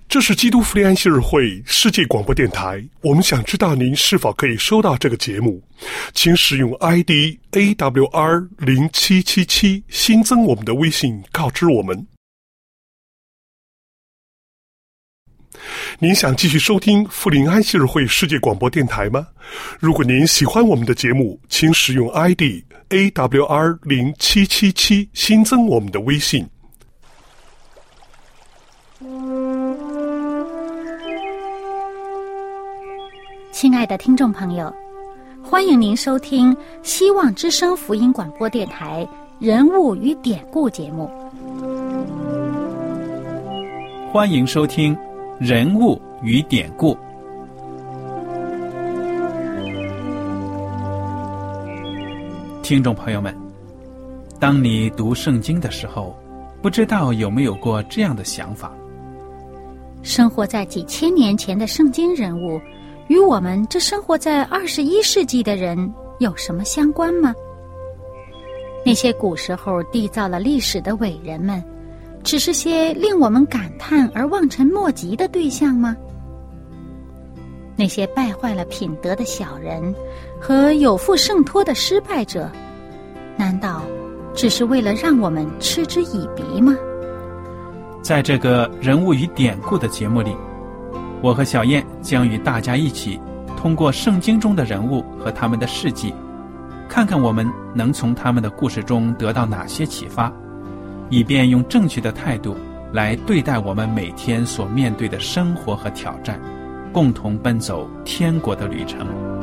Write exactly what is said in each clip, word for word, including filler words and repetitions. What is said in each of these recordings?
这是基督福音安息日会世界广播电台，我们想知道您是否可以收到这个节目，请使用 I D A W R 零七七七 新增我们的微信告知我们。您想继续收听福临安息日会世界广播电台吗？如果您喜欢我们的节目，请使用 I D A W R 零七七七 新增我们的微信。 亲爱的听众朋友，欢迎您收听希望之声福音广播电台人物与典故节目。 欢迎收听人物与典故。听众朋友们，当你读圣经的时候，不知道有没有过这样的想法： 生活在几千年前的圣经人物与我们这生活在二十一世纪的人有什么相关吗？那些古时候缔造了历史的伟人们，只是些令我们感叹而望尘莫及的对象吗？那些败坏了品德的小人和有负圣托的失败者，难道只是为了让我们嗤之以鼻吗？ 在这个人物与典故的节目里，我和小燕将与大家一起通过圣经中的人物和他们的事迹，看看我们能从他们的故事中得到哪些启发，以便用正确的态度来对待我们每天所面对的生活和挑战，共同奔走天国的旅程。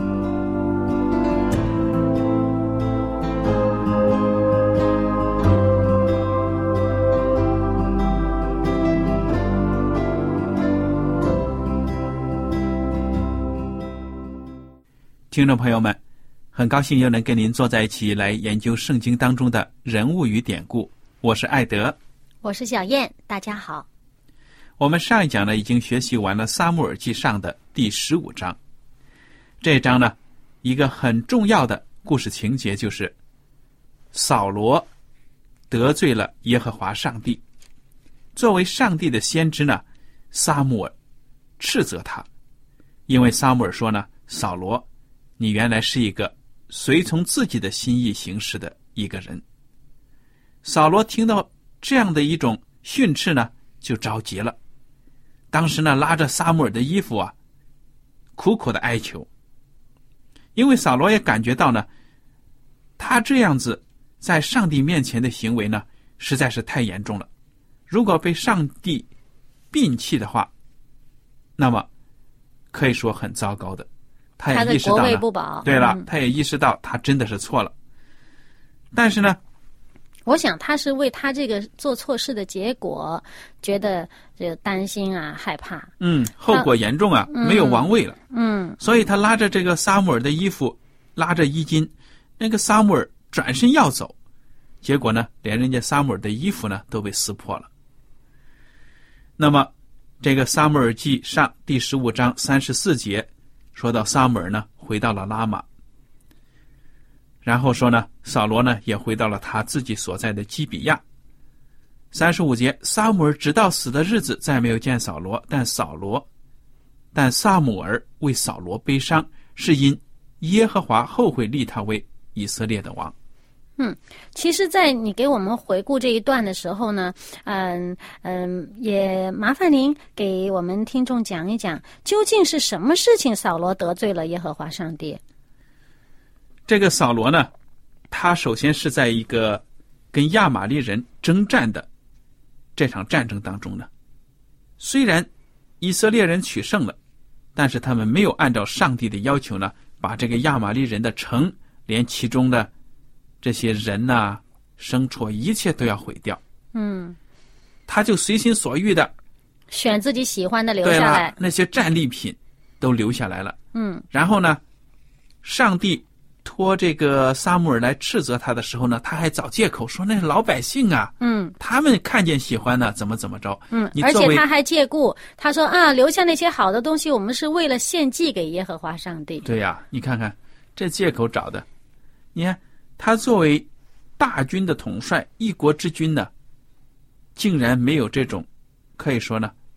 听众朋友们，很高兴又能跟您坐在一起来研究圣经当中的人物与典故。我是艾德， 我是小燕，大家好。 我们上一讲呢已经学习完了撒母耳记上的第十五章。这一章呢，一个很重要的故事情节就是扫罗得罪了耶和华上帝。作为上帝的先知呢，撒母耳斥责他，因为撒母耳说呢，扫罗，你原来是一个随从自己的心意行事的一个人。扫罗听到这样的一种训斥呢，就着急了。当时呢，拉着撒母耳的衣服啊，苦苦的哀求。因为扫罗也感觉到呢，他这样子在上帝面前的行为呢，实在是太严重了。如果被上帝摒弃的话，那么可以说很糟糕的。他也意识到他的国位不保。 对了、 嗯， 他也意识到他真的是错了。但是呢， 我想他是为他这个做错事的结果觉得这个担心啊，害怕。 嗯，后果严重啊，没有王位了。 嗯， 所以他拉着这个撒母耳的衣服，拉着衣襟，那个撒母耳转身要走，结果呢，连人家撒母耳的衣服呢都被撕破了。那么，这个撒母耳记上第十五章三十四节。说到撒母耳呢回到了拉玛，然后说呢，扫罗呢也回到了他自己所在的基比亚。三十五节，撒母耳直到死的日子再没有见扫罗，但扫罗但撒母耳为扫罗悲伤，是因耶和华后悔立他为以色列的王。 嗯，其实在你给我们回顾这一段的时候呢，嗯嗯，也麻烦您给我们听众讲一讲，究竟是什么事情扫罗得罪了耶和华上帝？ 这个扫罗呢，他首先是在一个跟亚玛力人征战的这场战争当中呢，虽然以色列人取胜了，但是他们没有按照上帝的要求呢，把这个亚玛力人的城连其中的这些人啊、牲畜一切都要毁掉。 嗯， 他就随心所欲的选自己喜欢的留对下来， 了，那些战利品都留下来了。 嗯， 然后呢，上帝托这个撒母耳来斥责他的时候呢，他还找借口说那是老百姓啊， 嗯， 他们看见喜欢呢，怎么怎么着。 嗯， 你作为而且他还借故，他说啊，留下那些好的东西，我们是为了献祭给耶和华上帝。 对呀，你看看这借口找的，你看他作为大军的统帅，一国之君呢，竟然没有这种可以说呢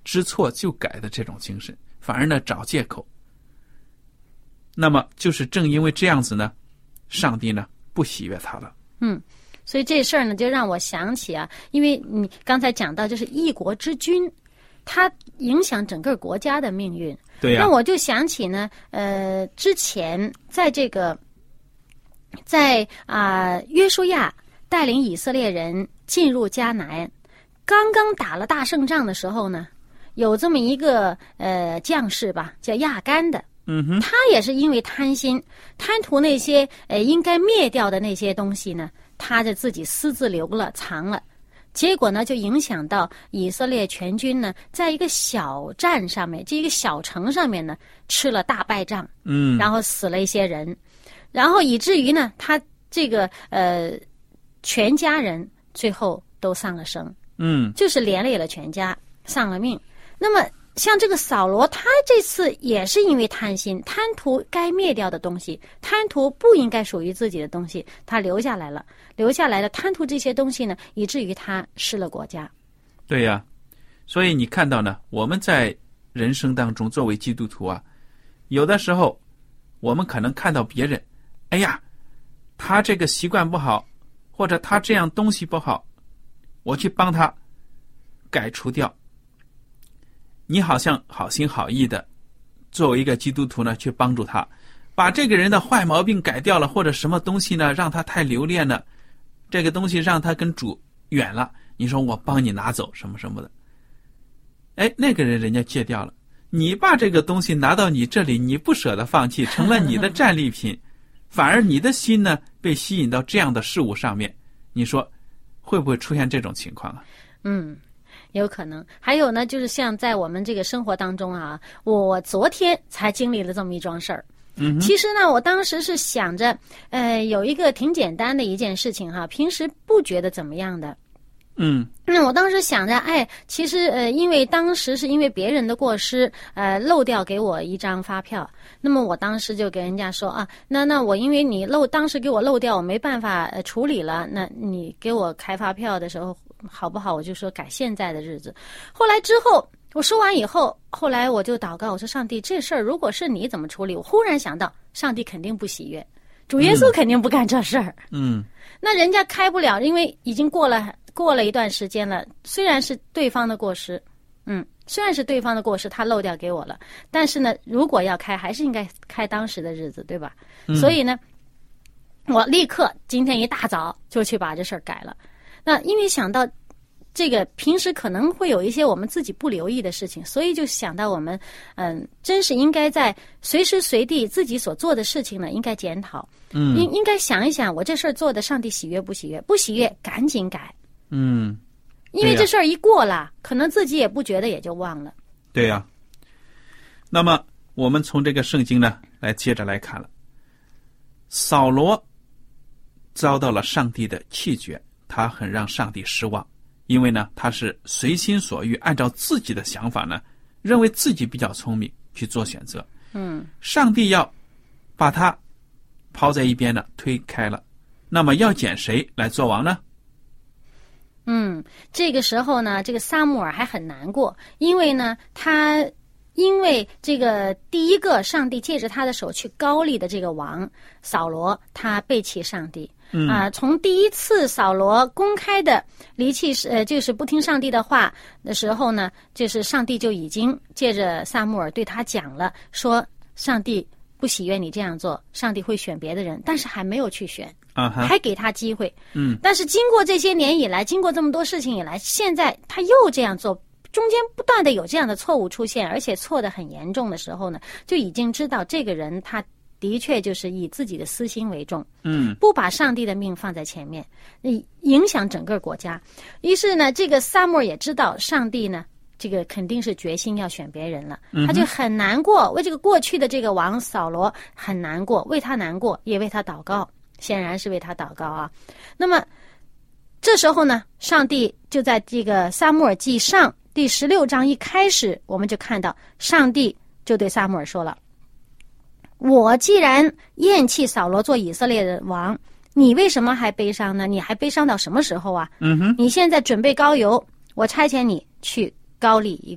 知错就改的这种精神，反而呢找借口。那么就是正因为这样子呢，上帝呢不喜悦他了。 嗯，所以这事儿呢就让我想起啊，因为你刚才讲到就是一国之君，它影响整个国家的命运。 对呀、啊。 那我就想起呢，呃，之前在这个在啊、呃、约书亚带领以色列人进入迦南，刚刚打了大胜仗的时候呢，有这么一个呃将士吧，叫亚干的。 嗯哼， 他也是因为贪心，贪图那些呃应该灭掉的那些东西呢，他就自己私自留了藏了，结果呢就影响到以色列全军呢，在一个小站上面，这一个小城上面呢吃了大败仗， 嗯， 然后死了一些人，然后以至于呢他这个呃全家人最后都丧了生， 嗯， 就是连累了全家，丧了命。那么像这个扫罗，他这次也是因为贪心，贪图该灭掉的东西，贪图不应该属于自己的东西，他留下来了，留下来了，贪图这些东西呢，以至于他失了国家。 对呀、啊，所以你看到呢，我们在人生当中作为基督徒啊，有的时候我们可能看到别人，哎呀，他这个习惯不好，或者他这样东西不好，我去帮他改除掉。你好像好心好意的作为一个基督徒呢去帮助他，把这个人的坏毛病改掉了，或者什么东西呢让他太留恋了，这个东西让他跟主远了，你说我帮你拿走什么什么的，哎，那个人人家戒掉了，你把这个东西拿到你这里，你不舍得放弃，成了你的战利品反而你的心呢被吸引到这样的事物上面，你说会不会出现这种情况啊？ 嗯，有可能。还有呢，就是像在我们这个生活当中啊，我昨天才经历了这么一桩事儿。 嗯， 其实呢，我当时是想着，呃，有一个挺简单的一件事情哈，平时不觉得怎么样的。 嗯， 那我当时想着，哎，其实呃，因为当时是因为别人的过失，呃，漏掉给我一张发票，那么我当时就给人家说啊，那那我因为你漏，当时给我漏掉，我没办法、呃、处理了，那你给我开发票的时候好不好？我就说改现在的日子。后来之后我说完以后，后来我就祷告，我说上帝，这事儿如果是你怎么处理？我忽然想到，上帝肯定不喜悦，主耶稣肯定不干这事儿。 嗯， 那人家开不了，因为已经过了。过了一段时间了，虽然是对方的过失，嗯，虽然是对方的过失，他漏掉给我了，但是呢，如果要开，还是应该开当时的日子，对吧？ 嗯、 所以呢，我立刻今天一大早就去把这事儿改了。那因为想到这个平时可能会有一些我们自己不留意的事情，所以就想到我们，嗯，真是应该在随时随地自己所做的事情呢，应该检讨， 嗯， 应应该想一想，我这事儿做的上帝喜悦不喜悦？不喜悦，赶紧改。 嗯， 因为这事儿一过了、啊，可能自己也不觉得，也就忘了。 对呀、啊。那么我们从这个圣经呢，来接着来看了，扫罗遭到了上帝的弃绝，他很让上帝失望，因为呢，他是随心所欲，按照自己的想法呢，认为自己比较聪明去做选择。 嗯， 上帝要把他抛在一边了，推开了。那么要拣谁来做王呢？ 嗯，这个时候呢，这个撒母耳还很难过，因为呢，他因为这个第一个上帝借着他的手去高立的这个王扫罗，他背弃上帝。 嗯啊、呃，从第一次扫罗公开的离弃呃，就是不听上帝的话的时候呢，就是上帝就已经借着撒母耳对他讲了，说上帝不喜悦你这样做，上帝会选别的人，但是还没有去选。 Uh-huh. 还给他机会， 嗯， 但是经过这些年以来，经过这么多事情以来，现在他又这样做，中间不断的有这样的错误出现，而且错得很严重的时候呢，就已经知道这个人他的确就是以自己的私心为重， 嗯， 不把上帝的命放在前面，影响整个国家。于是呢，这个撒母耳也知道上帝呢，这个肯定是决心要选别人了，他就很难过，为这个过去的这个王扫罗很难过，为他难过，也为他祷告。显然是为他祷告啊。那么这时候呢，上帝就在这个撒母耳记上第十六章一开始，我们就看到上帝就对撒母耳说了，我既然厌弃扫罗做以色列的王，你为什么还悲伤呢？你还悲伤到什么时候啊？ 嗯哼， 你现在准备膏油，我差遣你去膏立一个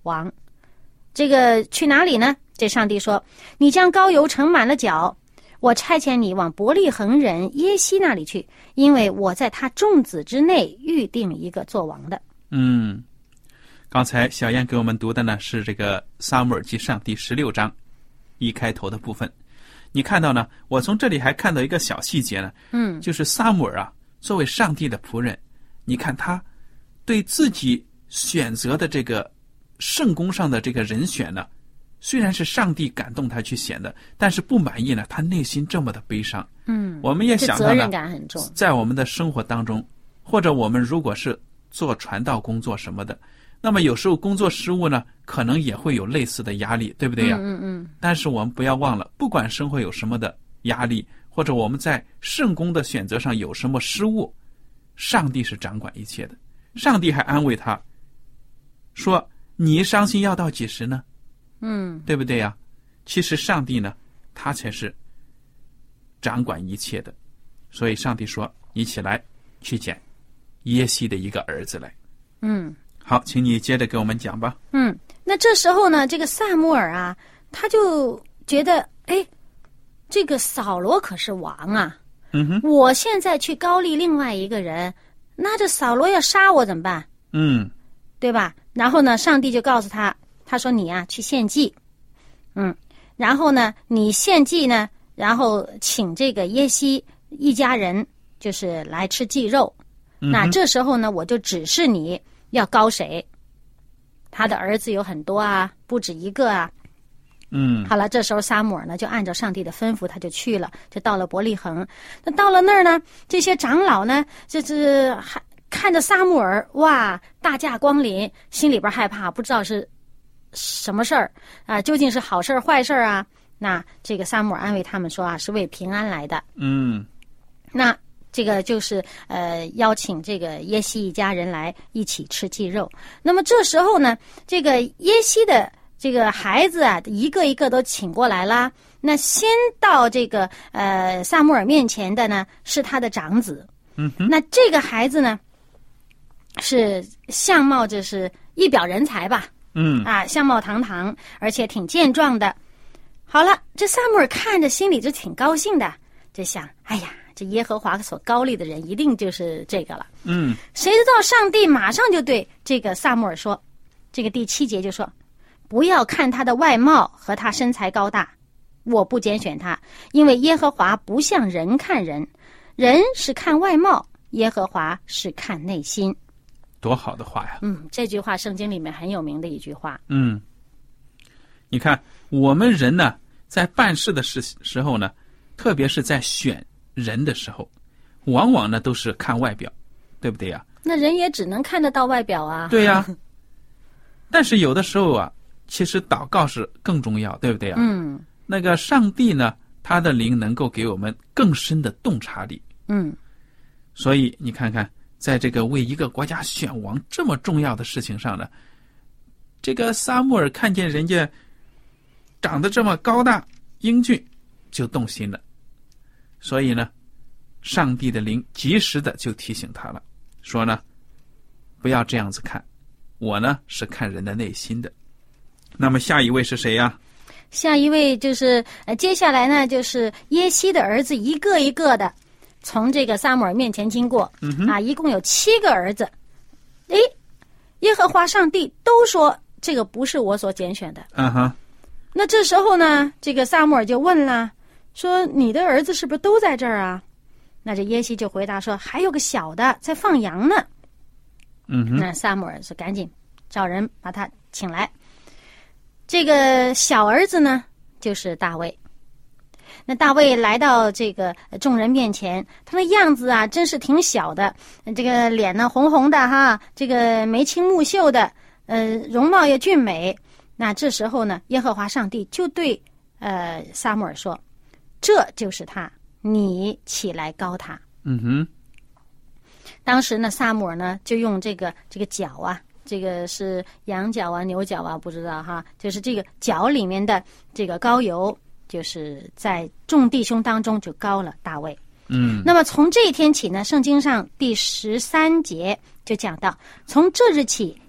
王。这个去哪里呢？这上帝说，你将膏油盛满了脚，我差遣你往伯利恒人耶西那里去，因为我在他众子之内预定一个做王的。 嗯，刚才小燕给我们读的呢是这个撒母耳记上第十六章一开头的部分。你看到呢，我从这里还看到一个小细节呢， 嗯， 就是撒母耳啊，作为上帝的仆人，你看他对自己选择的这个圣工上的这个人选呢，虽然是上帝感动他去选的，但是不满意呢，他内心这么的悲伤。 嗯， 我们也想到呢， 责任感很重， 在我们的生活当中，或者我们如果是做传道工作什么的，那么有时候工作失误呢，可能也会有类似的压力，对不对呀？ 嗯嗯嗯。 但是我们不要忘了，不管生活有什么的压力，或者我们在圣工的选择上有什么失误，上帝是掌管一切的。上帝还安慰他说，你伤心要到几时呢？ 嗯， 对不对呀？其实上帝呢，他才是掌管一切的。所以上帝说，你起来去捡耶西的一个儿子来。 嗯， 好，请你接着给我们讲吧。 嗯，那这时候呢，这个撒母耳啊，他就觉得，哎，这个扫罗可是王啊， 嗯哼， 我现在去高丽另外一个人，那这扫罗要杀我怎么办？ 嗯， 对吧？然后呢，上帝就告诉他，他说你啊去献祭，嗯，然后呢你献祭呢，然后请这个耶西一家人就是来吃祭肉， 嗯、 那这时候呢我就指示你要膏谁，他的儿子有很多啊，不止一个啊。 嗯， 好了，这时候撒母耳呢就按照上帝的吩咐，他就去了，就到了伯利恒。那到了那儿呢，这些长老呢，这这还看着撒母耳，哇，大驾光临，心里边害怕，不知道是什么事儿啊，究竟是好事儿坏事儿啊？那这个撒母耳安慰他们说啊，是为平安来的。 嗯， 那这个就是呃邀请这个耶西一家人来一起吃祭肉。那么这时候呢，这个耶西的这个孩子啊，一个一个都请过来啦。那先到这个呃撒母耳面前的呢，是他的长子。 嗯哼， 那这个孩子呢，是相貌就是一表人才吧。 嗯啊，相貌堂堂，而且挺健壮的。好了，这撒母耳看着心里就挺高兴的，就想，哎呀，这耶和华所膏立的人一定就是这个了。 嗯， 谁知道上帝马上就对这个撒母耳说，这个第七节就说，不要看他的外貌和他身材高大，我不拣选他，因为耶和华不像人看人，人是看外貌，耶和华是看内心。 多好的话呀！ 嗯，这句话圣经里面很有名的一句话。 嗯，你看我们人呢，在办事的时时候呢，特别是在选人的时候，往往呢都是看外表，对不对呀？ 那人也只能看得到外表啊。 对呀。但是有的时候啊，其实祷告是更重要，对不对呀？ 嗯。 那个上帝呢，他的灵能够给我们更深的洞察力。 嗯。 所以你看看，在这个为一个国家选王这么重要的事情上呢，这个撒母耳看见人家长得这么高大英俊，就动心了。所以呢，上帝的灵及时的就提醒他了，说呢，不要这样子看，我呢是看人的内心的。那么下一位是谁呀？ 下一位就是呃，接下来呢就是耶西的儿子一个一个的从这个撒母耳面前经过， 嗯、 啊，一共有七个儿子。诶，耶和华上帝都说这个不是我所拣选的。 嗯哼。 那这时候呢，这个撒母耳就问了，说你的儿子是不是都在这儿啊？那这耶西就回答说，还有个小的在放羊呢。 嗯哼。 那撒母耳是赶紧找人把他请来。这个小儿子呢，就是大卫。那大卫来到这个众人面前，他的样子啊，真是挺小的，这个脸呢红红的哈，这个眉清目秀的，呃，容貌也俊美。那这时候呢，耶和华上帝就对呃撒母耳说：“这就是他，你起来膏他。” 嗯哼。 当时呢，撒母耳呢就用这个这个角啊。这个是羊角啊牛角啊不知道哈，就是这个角里面的这个膏油，就是在众弟兄当中就膏了大卫。 嗯， 那么从这一天起呢，圣经上第十三节就讲到，从这日起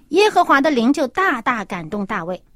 耶和华的灵就大大感动大卫。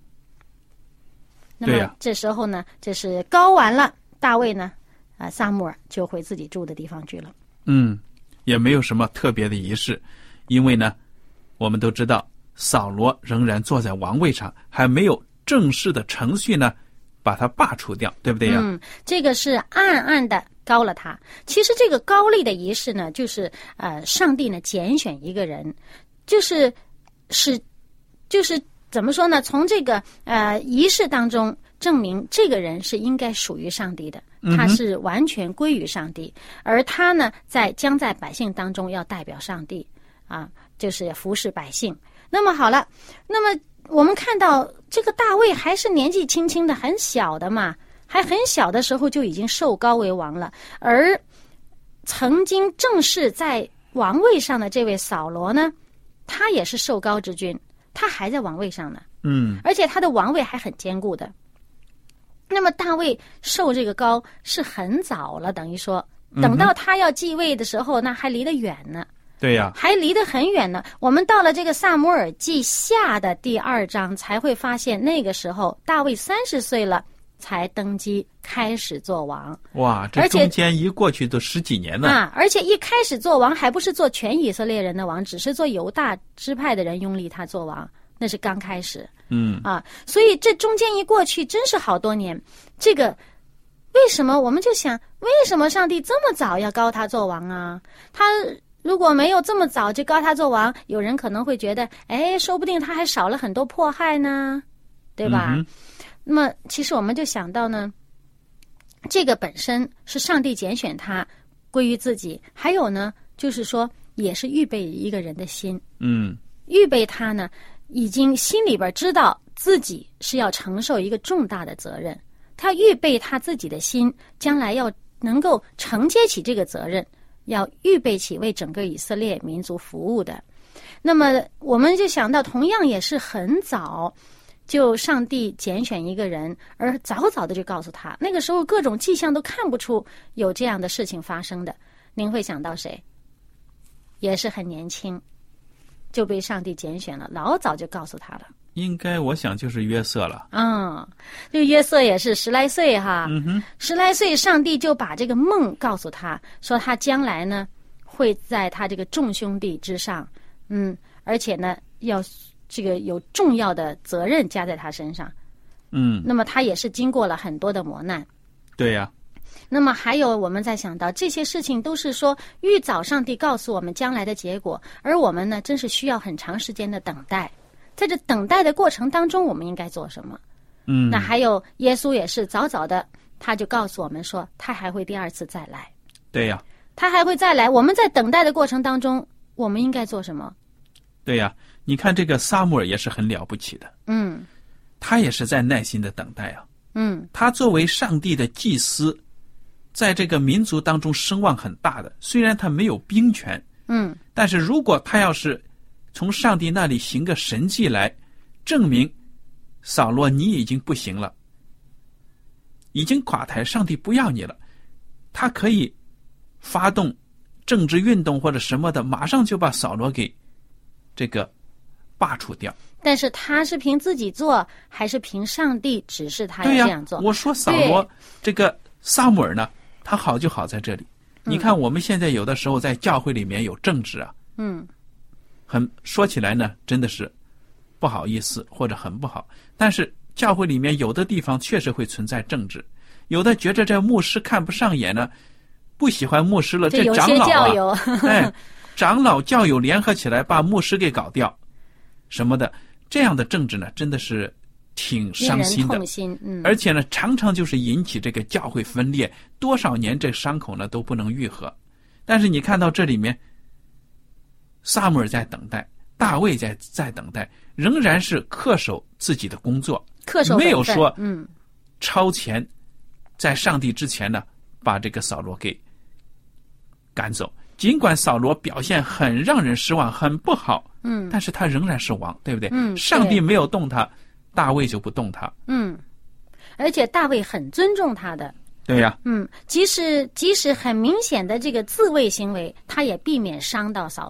那么这时候呢，这是膏完了，大卫呢，啊，撒母耳就回自己住的地方去了。 嗯，也没有什么特别的仪式，因为呢，我们都知道扫罗仍然坐在王位上，还没有正式的程序呢，把他罢除掉，对不对呀？ 嗯，这个是暗暗的膏了他。其实这个膏立的仪式呢，就是呃，上帝呢拣选一个人，就是是就是怎么说呢？从这个呃仪式当中证明这个人是应该属于上帝的，他是完全归于上帝，嗯、而他呢，在将在百姓当中要代表上帝啊，就是服侍百姓。那么好了，那么我们看到这个大卫还是年纪轻轻的，很小的嘛，还很小的时候就已经受膏为王了，而曾经正式在王位上的这位扫罗呢，他也是受膏之君。他还在王位上呢， 嗯， 而且他的王位还很坚固的。那么大卫受这个膏是很早了，等于说，等到他要继位的时候，那还离得远呢。 对呀， 还离得很远呢。我们到了这个撒母耳记下的第二章，才会发现那个时候大卫三十岁了，才登基开始做王。 哇，这中间一过去都十几年了啊！而且一开始做王还不是做全以色列人的王，只是做犹大支派的人拥立他做王，那是刚开始。 嗯啊，所以这中间一过去真是好多年。这个为什么我们就想，为什么上帝这么早要膏他做王啊？他如果没有这么早就膏他做王，有人可能会觉得，哎，说不定他还少了很多迫害呢，对吧？ 嗯， 那么其实我们就想到呢，这个本身是上帝拣选他归于自己，还有呢就是说也是预备一个人的心， 嗯， 预备他呢已经心里边知道自己是要承受一个重大的责任，他预备他自己的心将来要能够承接起这个责任，要预备起为整个以色列民族服务的。那么我们就想到同样也是很早就上帝拣选一个人，而早早的就告诉他，那个时候各种迹象都看不出有这样的事情发生的。您会想到谁？也是很年轻就被上帝拣选了，老早就告诉他了。 应该我想就是约瑟了。 嗯，这个约瑟也是十来岁哈， 嗯哼， 十来岁上帝就把这个梦告诉他，说他将来呢会在他这个众兄弟之上，嗯，而且呢要这个有重要的责任加在他身上。 嗯， 那么他也是经过了很多的磨难。 对呀。 那么还有我们在想到这些事情都是说预早上帝告诉我们将来的结果，而我们呢真是需要很长时间的等待。在这等待的过程当中，我们应该做什么？ 嗯， 那还有耶稣也是早早的他就告诉我们说他还会第二次再来。 对呀， 他还会再来。我们在等待的过程当中，我们应该做什么？ 对呀，你看这个撒母耳也是很了不起的。 嗯， 他也是在耐心的等待啊。 嗯， 他作为上帝的祭司，在这个民族当中声望很大的，虽然他没有兵权， 嗯， 但是如果他要是从上帝那里行个神迹来证明扫罗你已经不行了，已经垮台，上帝不要你了，他可以发动政治运动或者什么的，马上就把扫罗给这个罢黜掉。 但是他是凭自己做，还是凭上帝指示他要这样做？ 对呀，我说扫罗这个撒母耳呢，他好就好在这里。你看我们现在有的时候在教会里面有政治啊， 嗯， 很说起来呢，真的是不好意思或者很不好。但是教会里面有的地方确实会存在政治，有的觉着这牧师看不上眼呢，不喜欢牧师了，这长老啊，哎，长老教友联合起来把牧师给搞掉，什么的，这样的政治呢，真的是挺伤心的。 令人痛心，嗯， 而且呢，常常就是引起这个教会分裂，多少年这伤口呢都不能愈合。但是你看到这里面，撒母耳在等待，大卫在在等待，仍然是恪守自己的工作， 恪守本分， 没有说嗯超前，在上帝之前呢把这个扫罗给赶走。尽管扫罗表现很让人失望，很不好， 嗯， 但是他仍然是王，对不对？ 嗯， 上帝没有动他，大卫就不动他。 嗯，而且大卫很尊重他的。 对呀， 嗯，即使即使很明显的这个自卫行为，他也避免伤到扫罗。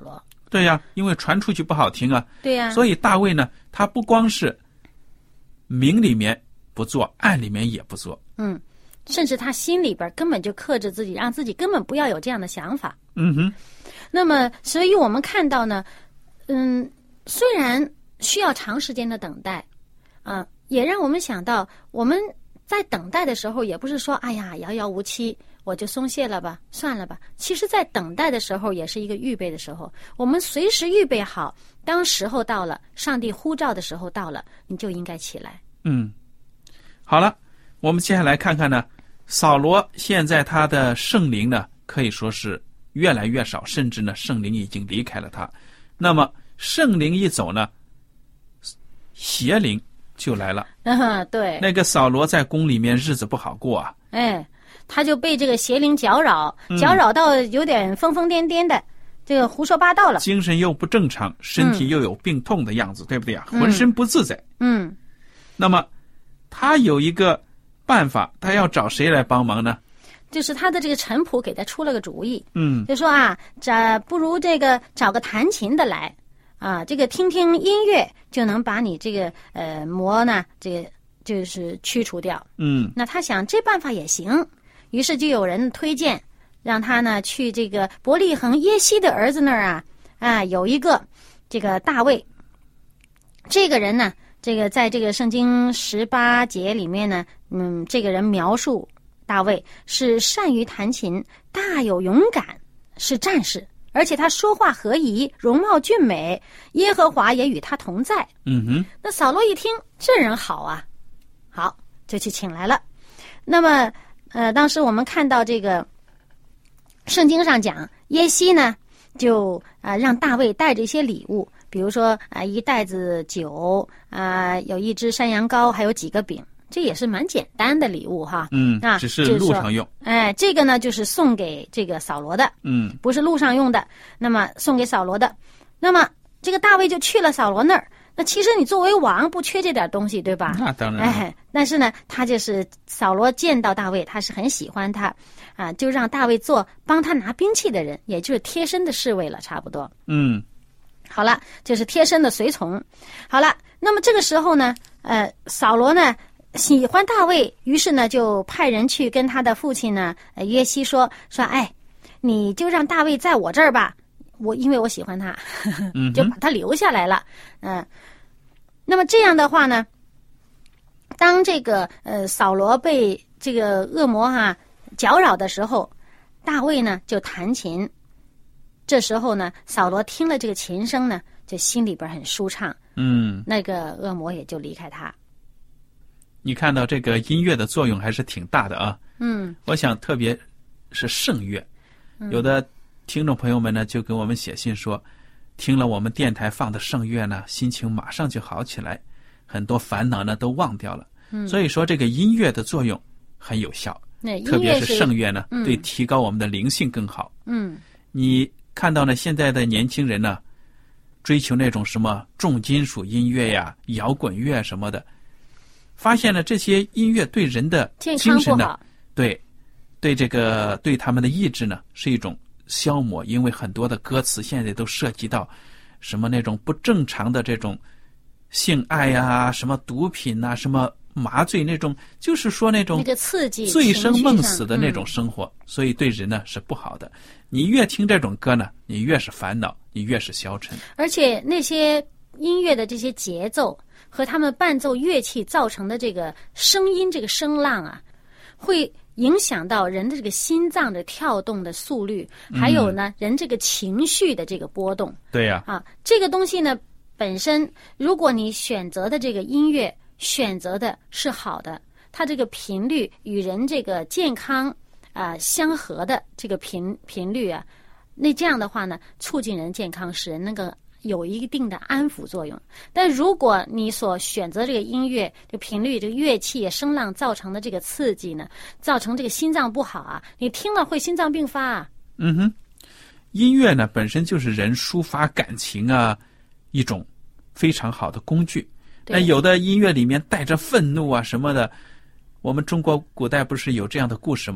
对呀，因为传出去不好听啊。 对呀。 所以大卫呢，他不光是明里面不做，暗里面也不做。 嗯，甚至他心里边根本就克制自己，让自己根本不要有这样的想法。 嗯哼。 那么，所以我们看到呢，嗯，虽然需要长时间的等待，啊、呃，也让我们想到，我们在等待的时候，也不是说，哎呀，遥遥无期，我就松懈了吧，算了吧。其实，在等待的时候，也是一个预备的时候。我们随时预备好，当时候到了，上帝呼召的时候到了，你就应该起来。 嗯，好了，我们接下来看看呢，扫罗现在他的圣灵呢，可以说是越来越少，甚至呢，圣灵已经离开了他。那么圣灵一走呢，邪灵就来了。 嗯，对。 那个扫罗在宫里面日子不好过啊。 哎，他就被这个邪灵搅扰，搅扰到有点疯疯癫癫的，嗯、这个胡说八道了。 精神又不正常，身体又有病痛的样子，嗯、对不对啊？浑身不自在。 嗯。 那么他有一个办法，他要找谁来帮忙呢？ 就是他的这个臣仆给他出了个主意， 嗯， 就说啊，这不如这个找个弹琴的来，啊，这个听听音乐就能把你这个呃魔呢，这个就是驱除掉。 嗯， 那他想这办法也行，于是就有人推荐，让他呢去这个伯利恒耶西的儿子那儿啊，啊有一个这个大卫，这个人呢，这个在这个圣经十八节里面呢，嗯，这个人描述。大卫是善于弹琴，大有勇敢，是战士，而且他说话合宜，容貌俊美，耶和华也与他同在。 嗯哼。 那扫罗一听，这人好啊，好，就去请来了。那么，呃，当时我们看到这个圣经上讲，耶西呢，就啊、呃、让大卫带着一些礼物，比如说啊、呃、一袋子酒啊、呃，有一只山羊羔，还有几个饼。这也是蛮简单的礼物哈， 嗯， 啊， 只是路上用。 哎，这个呢就是送给这个扫罗的， 嗯， 不是路上用的。那么送给扫罗的，那么这个大卫就去了扫罗那儿。那其实你作为王不缺这点东西，对吧？ 那当然。 哎，但是呢，他就是扫罗见到大卫，他是很喜欢他，啊，就让大卫做帮他拿兵器的人，也就是贴身的侍卫了，差不多。 嗯， 好了，就是贴身的随从。好了，那么这个时候呢，呃，扫罗呢。喜欢大卫，于是呢就派人去跟他的父亲呢呃约西说说，哎，你就让大卫在我这儿吧，我因为我喜欢他，呵呵就把他留下来了。嗯、呃，那么这样的话呢，当这个呃扫罗被这个恶魔哈、啊、搅扰的时候，大卫呢就弹琴。这时候呢，扫罗听了这个琴声呢，就心里边很舒畅。 嗯， 那个恶魔也就离开他。 你看到这个音乐的作用还是挺大的啊。 嗯， 我想特别是圣乐，有的听众朋友们呢就给我们写信说，听了我们电台放的圣乐呢，心情马上就好起来，很多烦恼呢都忘掉了。 嗯， 所以说这个音乐的作用很有效， 那特别是圣乐呢， 嗯、 对提高我们的灵性更好。 嗯， 你看到呢，现在的年轻人呢，追求那种什么重金属音乐呀、摇滚乐什么的。发现了这些音乐对人的精神呢，对，对这个对他们的意志呢是一种消磨，因为很多的歌词现在都涉及到什么那种不正常的这种性爱呀、啊、什么毒品啊、什么麻醉那种，就是说那种那个刺激、 醉生梦死的那种生活，嗯、所以对人呢是不好的。你越听这种歌呢，你越是烦恼，你越是消沉。 而且那些音乐的这些节奏。和他们伴奏乐器造成的这个声音，这个声浪啊，会影响到人的这个心脏的跳动的速率，还有呢，人这个情绪的这个波动。 对呀， 啊，这个东西呢，本身如果你选择的这个音乐选择的是好的，它这个频率与人这个健康啊、呃、相合的这个频频率啊，那这样的话呢，促进人健康，使人那个。有一定的安抚作用，但如果你所选择这个音乐、这个频率、这个乐器、声浪造成的这个刺激呢，造成这个心脏不好啊，你听了会心脏病发啊。 嗯哼，音乐呢本身就是人抒发感情啊一种非常好的工具。那有的音乐里面带着愤怒啊什么的，我们中国古代不是有这样的故事吗？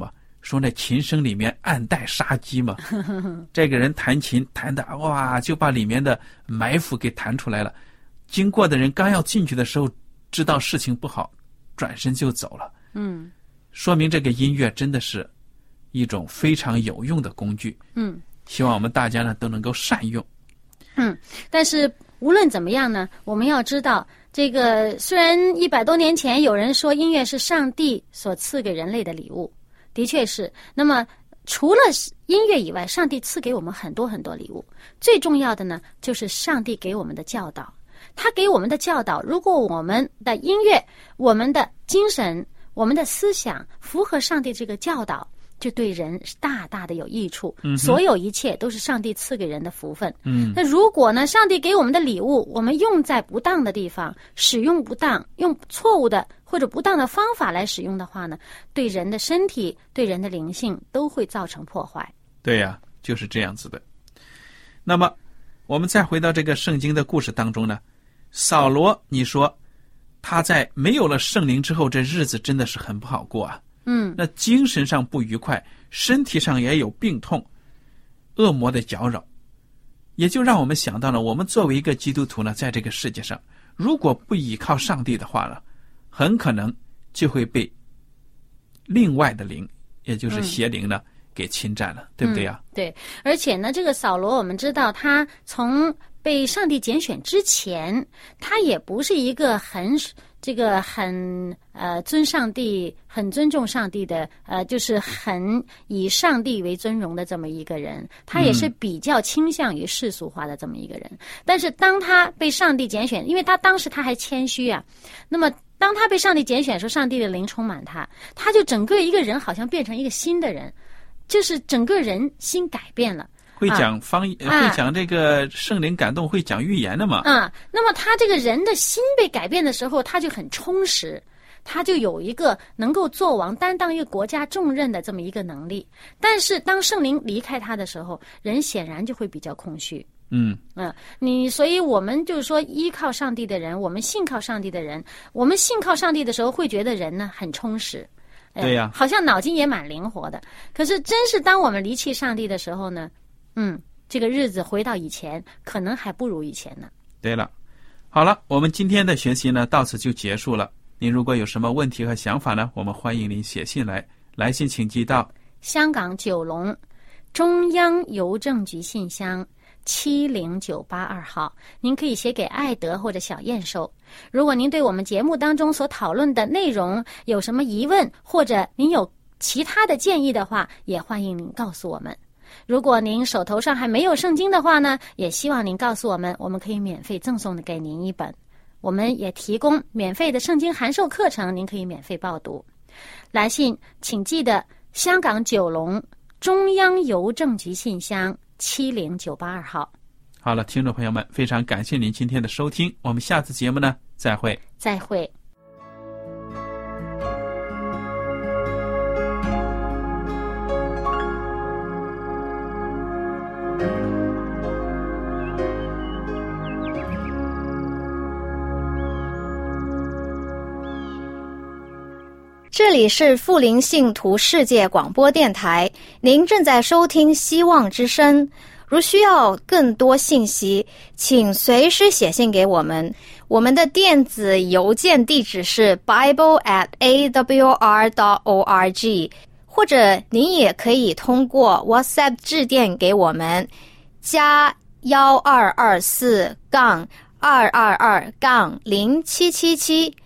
说那琴声里面暗带杀机嘛。这个人弹琴弹的哇，就把里面的埋伏给弹出来了。经过的人刚要进去的时候，知道事情不好，转身就走了。 嗯， 说明这个音乐真的是一种非常有用的工具。 嗯， 希望我们大家呢都能够善用。 嗯，但是无论怎么样呢，我们要知道，这个虽然一百多年前有人说音乐是上帝所赐给人类的礼物，的确是。那么除了音乐以外，上帝赐给我们很多很多礼物。最重要的呢，就是上帝给我们的教导。他给我们的教导，如果我们的音乐、我们的精神、我们的思想符合上帝这个教导，就对人大大的有益处。 嗯， 所有一切都是上帝赐给人的福分。 嗯， 那如果呢，上帝给我们的礼物，我们用在不当的地方，使用不当，用错误的或者不当的方法来使用的话呢，对人的身体、对人的灵性都会造成破坏。 对呀，就是这样子的。那么我们再回到这个圣经的故事当中呢，扫罗，你说他在没有了圣灵之后，这日子真的是很不好过啊。 嗯， 那精神上不愉快，身体上也有病痛，恶魔的搅扰，也就让我们想到了，我们作为一个基督徒呢，在这个世界上，如果不依靠上帝的话呢，很可能就会被另外的灵，也就是邪灵呢、嗯、给侵占了，对不对呀、 嗯？对，而且呢，这个扫罗，我们知道他从被上帝拣选之前，他也不是一个很这个很呃尊上帝、很尊重上帝的呃，就是很以上帝为尊荣的这么一个人。他也是比较倾向于世俗化的这么一个人。嗯、但是当他被上帝拣选，因为他当时他还谦虚啊，那么当他被上帝拣选的时候，上帝的灵充满他，他就整个一个人好像变成一个新的人，就是整个人心改变了。 会讲方言、啊、会讲这个圣灵感动，会讲预言的嘛。 啊，那么他这个人的心被改变的时候，他就很充实，他就有一个能够做王、担当一个国家重任的这么一个能力。但是当圣灵离开他的时候，人显然就会比较空虚。 嗯嗯，你所以我们就是说，依靠上帝的人，我们信靠上帝的人，我们信靠上帝的时候，会觉得人呢很充实。 对呀、 好像脑筋也蛮灵活的。可是真是当我们离弃上帝的时候呢，嗯，这个日子回到以前，可能还不如以前呢。 对了，好了，我们今天的学习呢，到此就结束了。您如果有什么问题和想法呢，我们欢迎您写信来，来信请寄到香港九龙中央邮政局信箱七零九八二号，您可以写给艾德或者小燕收。如果您对我们节目当中所讨论的内容有什么疑问，或者您有其他的建议的话，也欢迎您告诉我们。如果您手头上还没有圣经的话呢，也希望您告诉我们，我们可以免费赠送给您一本。我们也提供免费的圣经函授课程，您可以免费报读。来信请记得香港九龙中央邮政局信箱七零九八二号。 好了，听众朋友们，非常感谢您今天的收听，我们下次节目呢再会。 再会。 这里是富林信徒世界广播电台，您正在收听希望之声。如需要更多信息，请随时写信给我们。我们的电子邮件地址是 bible at a w r dot org， 或者您也可以通过 WhatsApp 致电给我们，加幺二二四杠二二二杠零七七七。